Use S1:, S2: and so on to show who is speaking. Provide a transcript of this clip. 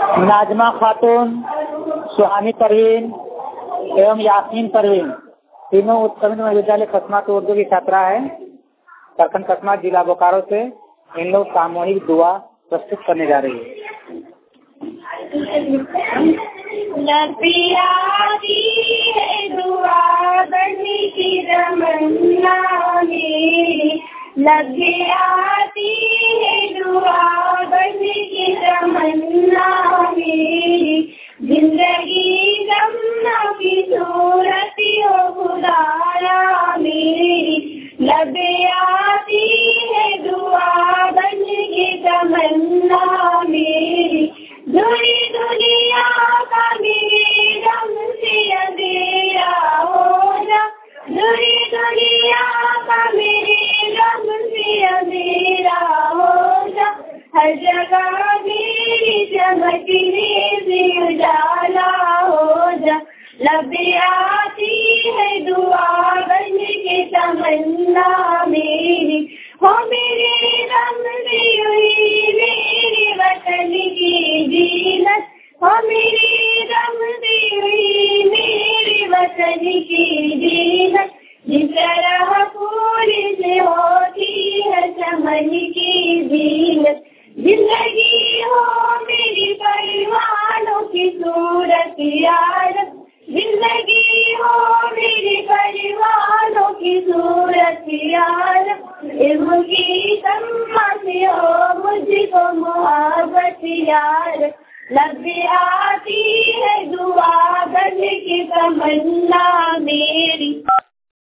S1: नाजमा खातून, सुहानी परवीन एवं यास्मीन परवीन तीनों उत्तर विद्यालय कस्मा तो उर्दू की छात्रा है। प्रखंड कस्मा जिला बोकारो से इन लोग सामूहिक दुआ प्रस्तुत करने जा रही है।
S2: नबी आती है दुआ बनी की तमन्ना मेरी, नबी आती है दुआ बनी की तमन्ना मेरी, जिंदगी जमना की सूरत हो खुदाया मेरी, नबी आती है दुआ बनी की तमन्ना मेरी, दूरी दुनिया का मेरे दम से अंधेरा हो जा, दूरी दुनिया का मेरे दम से अंधेरा हो जा, हर जगह मेरी चमकने से उजाला हो जा, नबी आती है दुआ बन के तमन्ना मेरी, हो मेरे रम दी हुई मेरे वतन की जीनत, हो मेरे रम दी हुई मेरे वतन की जीनत, जिस तरह फूल से होती है चमन की जीनत, जिंदगी हो मेरी परिवारों की सूरत यार, जिंदगी हो मेरी परिवारों की सूरत यार, इल्म की सम्मा से हो मुझको मुहब्बत यार, नबी